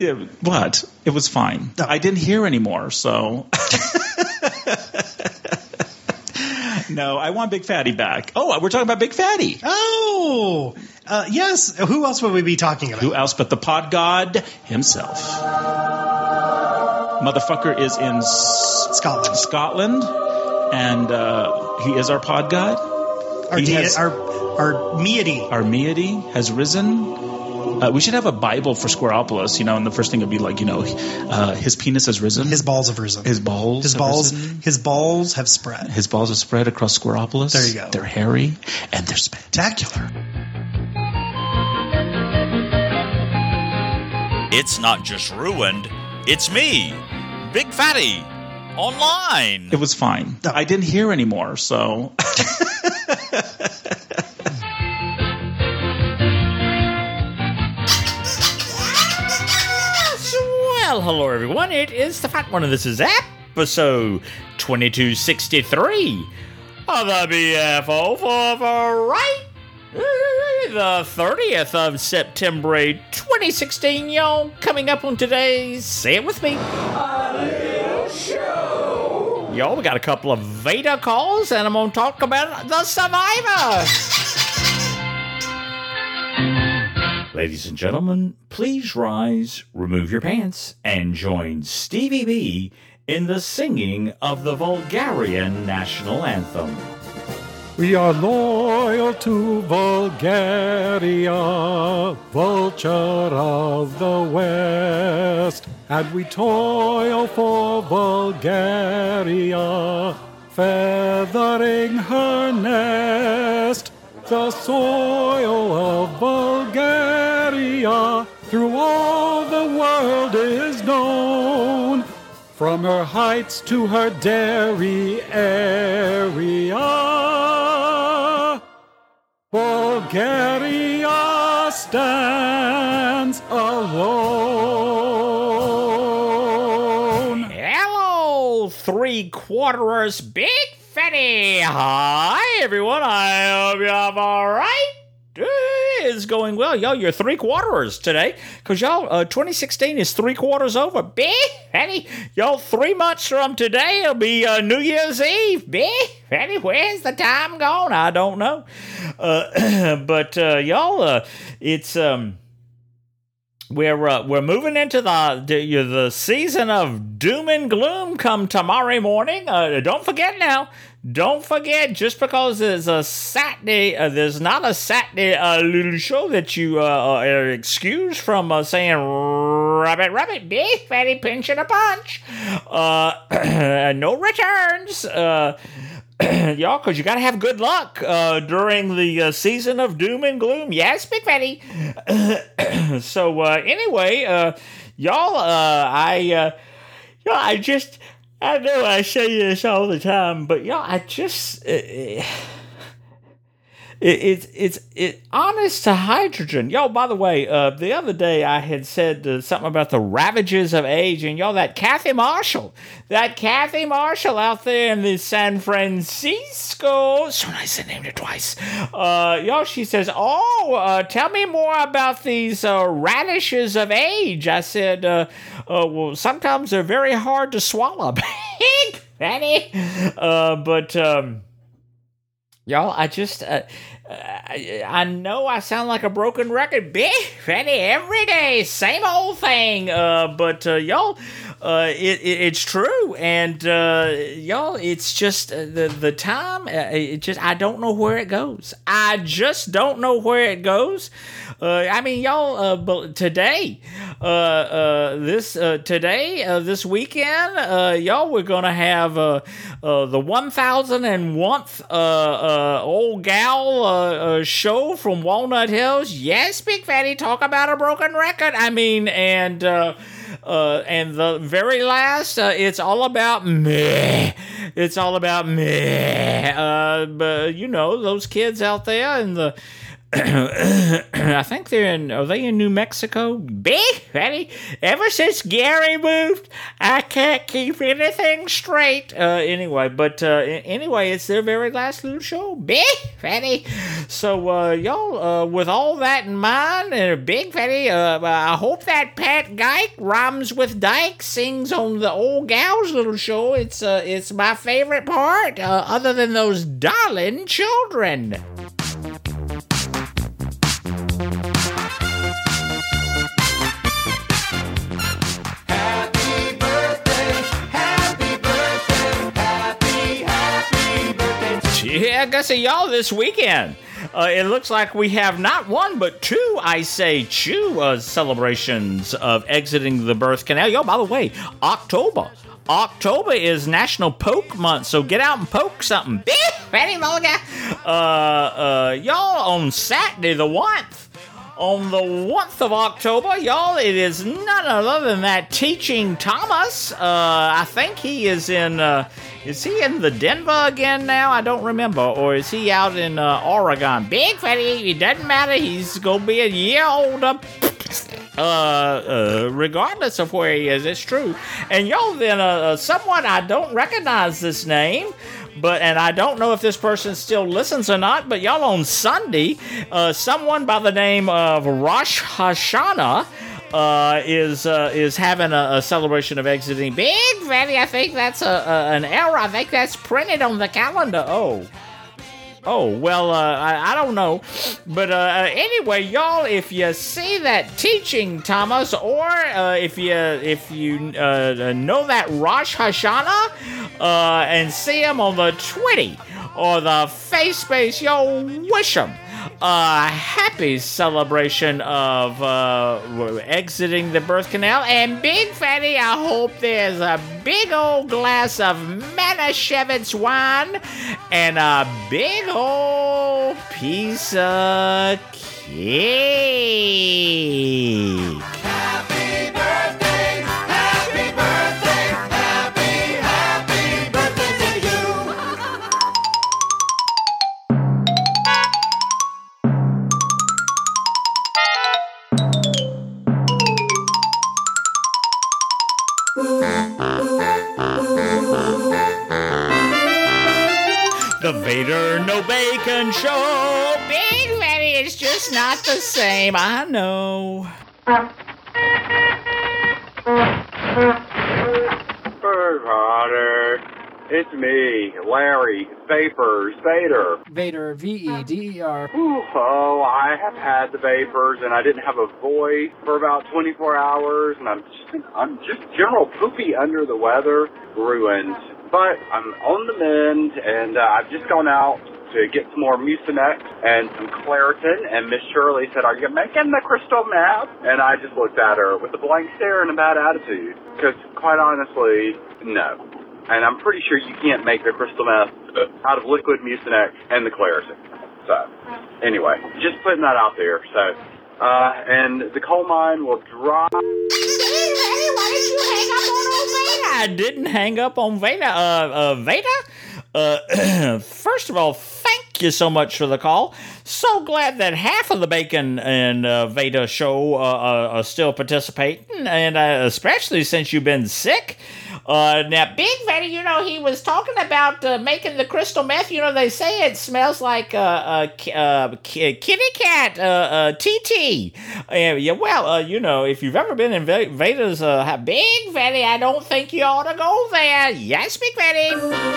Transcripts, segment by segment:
What? It was fine. No. I didn't hear anymore, so. No, I want Big Fatty back. Oh, we're talking about Big Fatty. Oh, yes. Who else would we be talking about? Who else but the pod god himself? Motherfucker is in Scotland, and he is our pod god. Our meity. Our meity has risen. We should have a Bible for Squareopolis, and the first thing would be like, his penis has risen. His balls have risen. His balls have spread. His balls have spread across Squareopolis. There you go. They're hairy and they're spectacular. It's not just ruined, it's me, Big Fatty, online. It was fine. No. I didn't hear anymore, so... Well, hello everyone, it is the Fat One, and this is episode 2263 of the BFO for the 30th of September 2016, y'all. Coming up on today's, say it with me, a little show. Y'all, we got a couple of Veda calls, and I'm going to talk about the Survivor. Ladies and gentlemen, please rise, remove your pants, and join Stevie B in the singing of the Bulgarian national anthem. We are loyal to Bulgaria, vulture of the West, and we toil for Bulgaria, feathering her nest. The soil of Bulgaria through all the world is known, from her heights to her dairy area. Bulgaria stands alone. Hello, three-quarterers, Big Fatty. Hi, everyone. I hope you're all right. It's going well. Yo, you're three-quarterers today, because y'all, 2016 is 3 quarters over. Big Fatty. Yo, 3 months from today, it'll be New Year's Eve. Big Fatty, where's the time gone? I don't know. But y'all, it's... We're moving into the season of doom and gloom come tomorrow morning. Don't forget now. Don't forget, just because there's a Saturday, there's not a Saturday little show that you are excused from saying rabbit, Big Fatty pinching a punch. No returns. Y'all, because you got to have good luck during the season of doom and gloom. Yes, Big Fatty. So, anyway, y'all, I know I say this all the time, but y'all, it's honest to hydrogen. Yo, by the way, the other day I had said something about the ravages of age, and y'all, that Kathy Marshall out there in the San Francisco, so nice I named it twice. Y'all, she says, tell me more about these radishes of age. I said, well, sometimes they're very hard to swallow. Big Fatty. But y'all, I know I sound like a broken record. Big Fatty every day, same old thing. But y'all, it's true, and y'all, it's just the time. I don't know where it goes. I just don't know where it goes. I mean, y'all, but today, this weekend, y'all, we're gonna have the 1001th old gal show from Walnut Hills. Yes, Big Fatty, talk about a broken record. I mean, and the very last, it's all about me. It's all about me. But those kids out there in the I think are they in New Mexico? Big Fatty. Ever since Gary moved, I can't keep anything straight. Anyway, it's their very last little show. Big Fatty. So, y'all, with all that in mind, Big Fatty, I hope that Pat Geik rhymes with Dyke, sings on the old gal's little show. It's my favorite part, other than those darling children. Yeah, Gussie, y'all, this weekend, it looks like we have not one, but two, I say, celebrations of exiting the birth canal. Y'all, by the way, October is National Poke Month, so get out and poke something. Ready, y'all, on Saturday, the 1st, on the 1st of October, y'all, it is none other than that Teaching Thomas. I think he is in the Denver again now? I don't remember. Or is he out in Oregon? Big Fatty, it doesn't matter. He's going to be a year older. Regardless of where he is, it's true. And y'all, then someone, I don't recognize this name, and I don't know if this person still listens or not, but y'all, on Sunday, someone by the name of Rosh Hashanah is having a celebration of exiting. Big Fatty, I think that's an error. I think that's printed on the calendar. Oh, well, I don't know. But anyway, y'all, if you see that Teaching Thomas, or if you know that Rosh Hashanah, and see him on the Twitty or the FaceSpace, yo, wish him a happy celebration of exiting the birth canal. And Big Fatty, I hope there's a big old glass of Manischewitz wine and a big old piece of cake. Happy birthday, happy birthday, happy birthday to you. The Vader No Bacon Show. Big Fatty, it's just not the same. I know. Bird Potter. It's me, Larry, Vapors, Vader. Vader, V-E-D-E-R. Oh, I have had the vapors, and I didn't have a voice for about 24 hours, and I'm just general poopy under the weather, ruined. But I'm on the mend, and I've just gone out to get some more Mucinex and some Claritin, and Miss Shirley said, "Are you making the crystal meth?" And I just looked at her with a blank stare and a bad attitude, because quite honestly, no. And I'm pretty sure you can't make the crystal meth out of liquid Mucinex and the Claritin. So, anyway, just putting that out there. So, and the coal mine will dry. Why did you hang up on old Veda? I didn't hang up on Veda. Veda? First of all, thank you so much for the call. So glad that half of the Bacon and Veda show are still participating, and especially since you've been sick. Now, Big Veda, he was talking about making the crystal meth. They say it smells like kitty cat, TT. If you've ever been in Veda's Big Veda, I don't think you ought to go there. Yes, Big Veda.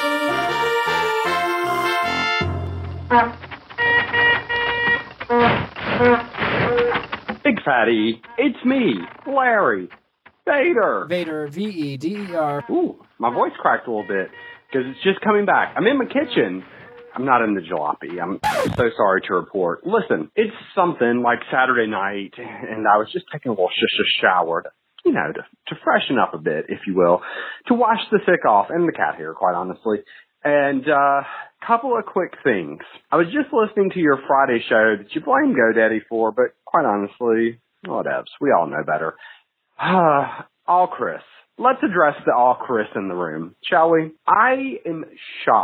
Big Fatty, it's me, Larry, Vader. Vader, V-E-D-E-R. Ooh, my voice cracked a little bit because it's just coming back. I'm in my kitchen. I'm not in the jalopy. I'm so sorry to report. Listen, it's something like Saturday night, and I was just taking a little shower to freshen up a bit, if you will, to wash the sick off and the cat hair, quite honestly. And couple of quick things. I was just listening to your Friday show that you blame GoDaddy for, but quite honestly, whatevs. We all know better. All Chris. Let's address the all Chris in the room, shall we? I am shocked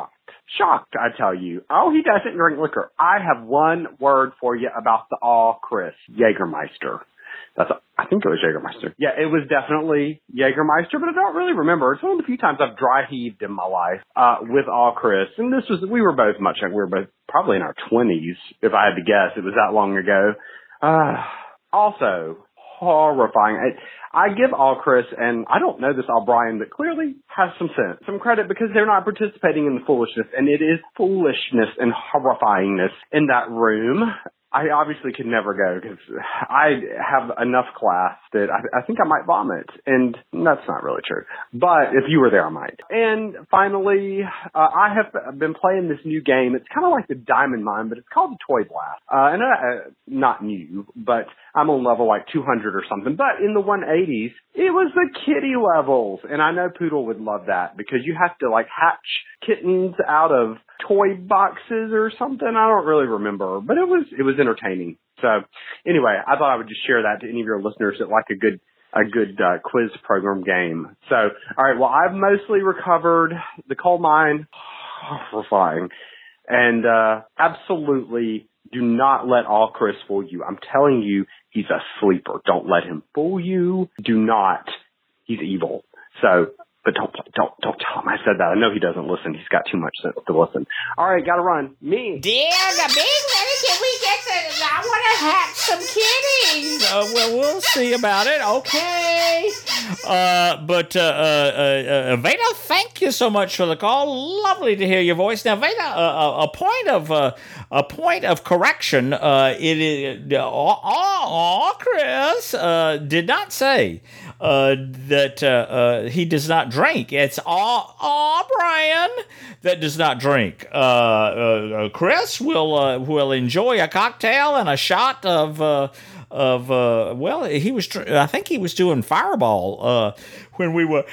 shocked, I tell you. Oh, he doesn't drink liquor. I have one word for you about the all Chris. Jägermeister. I think it was Jägermeister. Yeah, it was definitely Jägermeister, but I don't really remember. It's one of the few times I've dry heaved in my life, with all Chris. And we were both much younger. We were both probably in our 20s, if I had to guess. It was that long ago. Also, horrifying. I give all Chris, and I don't know this all Brian, but clearly has some sense, some credit, because they're not participating in the foolishness, and it is foolishness and horrifyingness in that room. I obviously could never go because I have enough class that I think I might vomit, and that's not really true. But if you were there, I might. And finally, I have been playing this new game. It's kind of like the Diamond Mine, but it's called the Toy Blast. And not new, but I'm on level like 200 or something. But in the 180s, it was the kitty levels, and I know Poodle would love that because you have to like hatch kittens out of toy boxes or something. I don't really remember, but it was entertaining. So anyway, I thought I would just share that to any of your listeners that like a good quiz program game. So, all right. Well, I've mostly recovered the coal mine. Horrifying. And, absolutely do not let all Chris fool you. I'm telling you, he's a sleeper. Don't let him fool you. Do not. He's evil. So, but don't tell him I said that. I know he doesn't listen. He's got too much sense to listen. All right, gotta run. Me. Dear the big lady, can we get I want to hatch some kitties. Well, we'll see about it. Okay. But Veda, thank you so much for the call. Lovely to hear your voice. Now, Veda, a point of correction. It is Chris did not say that he does not drink. It's Brian that does not drink. Chris will enjoy a cocktail and a shot of I think he was doing Fireball when we were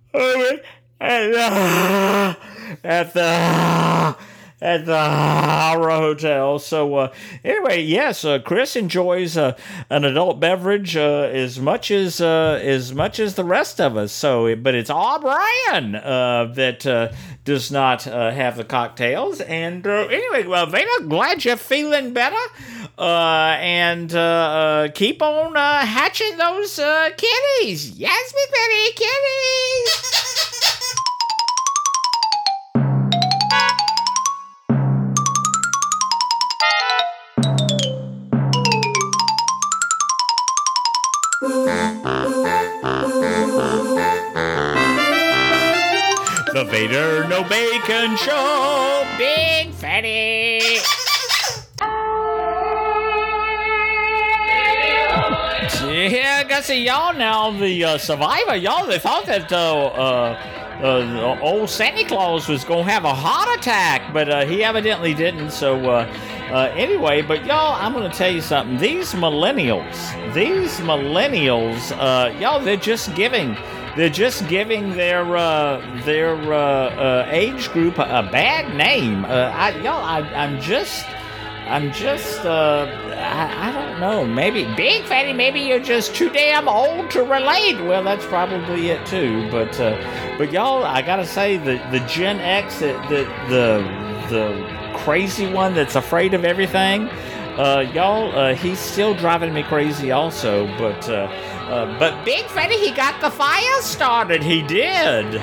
at the Hara Hotel. So anyway, yes, Chris enjoys an adult beverage as much as the rest of us. So, but it's all Brian that does not have the cocktails. And anyway, Veda, glad you're feeling better. And keep on hatching those kitties. Yes, Miss Betty, kitties. The Vader No Bacon Show, Big Fatty. Yeah, I see y'all now. The survivor, y'all, they thought that old Santa Claus was gonna have a heart attack, but he evidently didn't. So anyway, but y'all, I'm gonna tell you something. These millennials, y'all, they're just giving their age group a bad name. I don't know. Maybe Big Fatty. Maybe you're just too damn old to relate. Well, that's probably it too. But y'all, I gotta say the Gen X, the crazy one that's afraid of everything. Y'all, he's still driving me crazy also. But Big Fatty, he got the fire started. He did.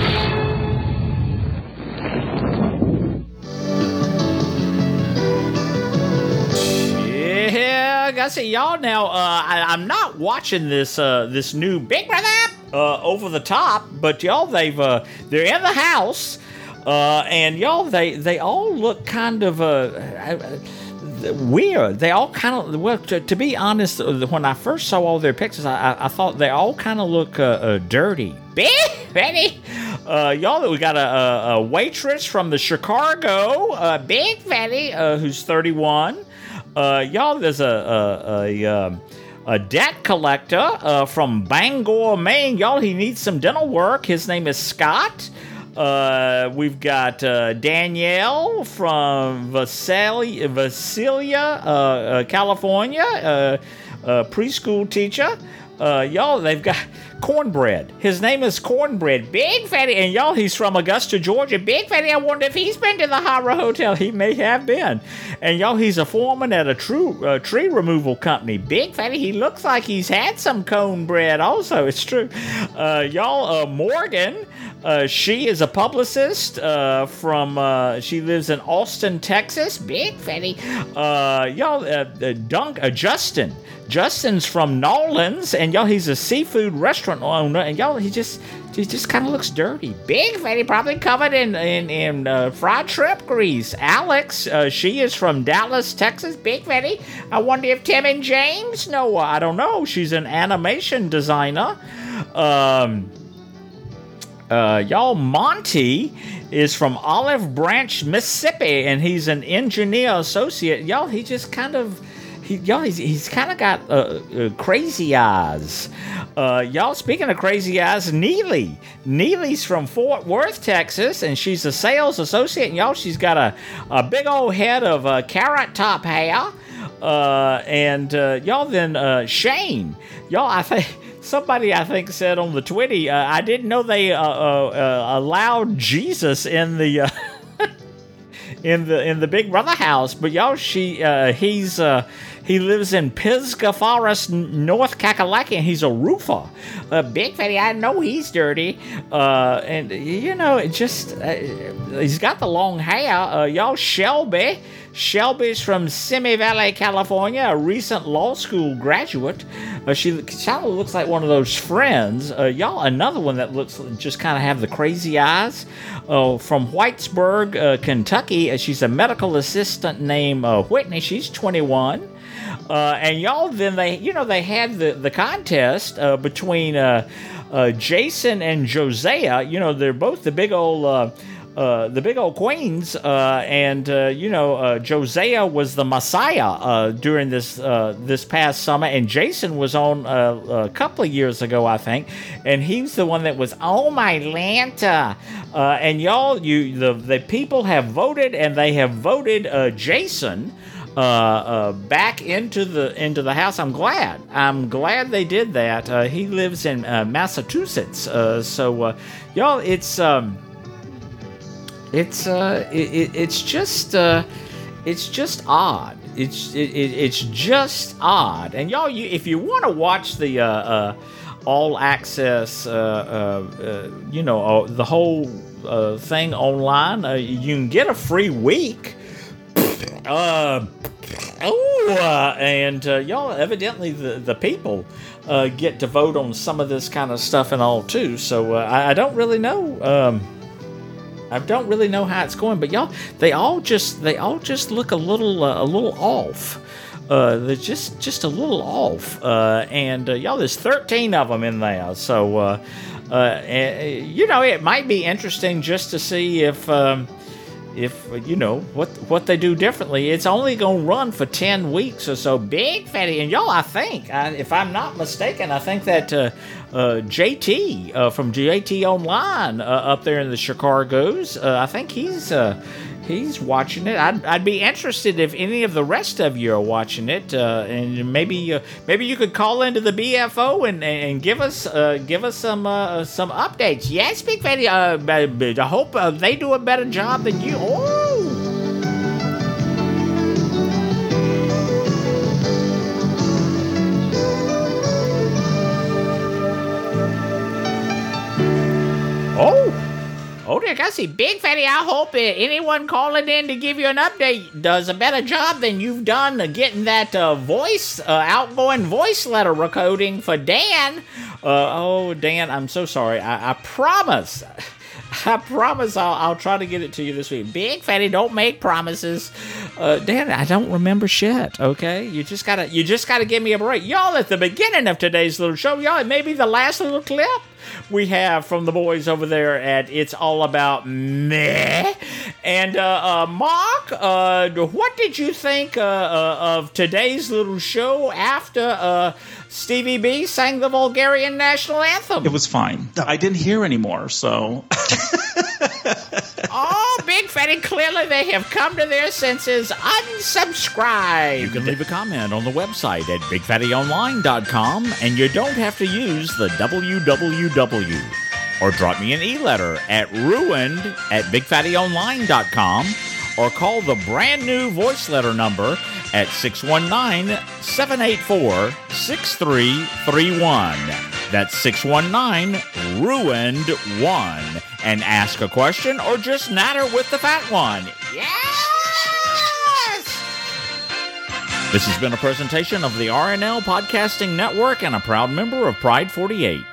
Yeah, I see y'all now. I'm not watching this new Big Brother over the top, but y'all, they're in the house, and y'all, they all look kind of weird. They all kind of, well, to be honest, when I first saw all their pictures, I thought they all kind of look dirty. Big Fatty, y'all, we got a waitress from the Chicago, Big Fatty, who's 31. Y'all, there's a debt collector from Bangor, Maine. Y'all, he needs some dental work. His name is Scott. We've got Danielle from Visalia, California, preschool teacher. Y'all, they've got Cornbread. His name is Cornbread. Big Fatty. And y'all, he's from Augusta, Georgia. Big Fatty, I wonder if he's been to the Horror Hotel. He may have been. And y'all, he's a foreman at a tree removal company. Big Fatty, he looks like he's had some cornbread also. It's true. Y'all, Morgan, she is a publicist she lives in Austin, Texas. Big Fatty. Y'all, Justin's from Nolans, and y'all, he's a seafood restaurant owner, and y'all, he just kind of looks dirty. Big Fatty, probably covered in fried shrimp grease. Alex, she is from Dallas, Texas. Big Fatty, I wonder if Tim and James know her. I don't know. She's an animation designer. Y'all, Monty is from Olive Branch, Mississippi, and he's an engineer associate. Y'all, he just kind of... He's kind of got crazy eyes. Y'all, speaking of crazy eyes, Neely. Neely's from Fort Worth, Texas, and she's a sales associate. And y'all, she's got a big old head of carrot top hair. Y'all, then Shane. Y'all, I think... Somebody, I think, said on the Twitty, I didn't know they allowed Jesus in the... in the Big Brother house, but y'all, he lives in Pisgah Forest, North Kakalaki, and he's a roofer. Big Fatty, I know he's dirty, and you know, it just he's got the long hair. Y'all, Shelby's from Simi Valley, California, a recent law school graduate. She kind of looks like one of those friends. Y'all, another one that looks just kind of have the crazy eyes. From Whitesburg, Kentucky, she's a medical assistant named Whitney. She's 21. And y'all, then they had the contest between Jason and Josiah. You know, they're both the big old queens, and Josiah was the Messiah during this past summer, and Jason was on a couple of years ago, I think, and he's the one that was on my Lanta. And y'all, the people have voted, and they have voted Jason back into the house. I'm glad they did that. He lives in Massachusetts, so y'all, it's just odd. It's just odd. And y'all, if you want to watch the all access, the whole thing online, you can get a free week. Y'all, evidently the people get to vote on some of this kind of stuff and all too. So I don't really know. I don't really know how it's going, but y'all, they all just look a little off. They're just a little off. Y'all, there's 13 of them in there. So, it might be interesting just to see if what they do differently. It's only gonna run for 10 weeks or so. Big Fatty, and y'all, I think, if I'm not mistaken, I think that JT from JT Online up there in the Chicago's, I think he's watching it. I'd be interested if any of the rest of you are watching it, and maybe you could call into the BFO and give us some updates. Yes, Big Fatty. I hope they do a better job than you. Oh, dear, I see. Big Fatty, I hope anyone calling in to give you an update does a better job than you've done getting that outgoing voice letter recording for Dan. Dan, I'm so sorry. I promise. I'll try to get it to you this week. Big Fatty, don't make promises. Dan, I don't remember shit, okay? You just gotta give me a break. Y'all, at the beginning of today's little show, y'all, it may be the last little clip we have from the boys over there at It's All About Meh. And Mark, what did you think of today's little show after Stevie B sang the Bulgarian national anthem? It was fine. I didn't hear anymore, so... Oh, Big Fatty, clearly they have come to their senses. Unsubscribe. You can leave a comment on the website at bigfattyonline.com, and you don't have to use the www. Or drop me an e-letter at ruined@bigfattyonline.com, or call the brand new voice letter number at 619-784-6331. That's 619-RUINED-1. And ask a question or just natter with the fat one. Yes! This has been a presentation of the RNL Podcasting Network and a proud member of Pride 48.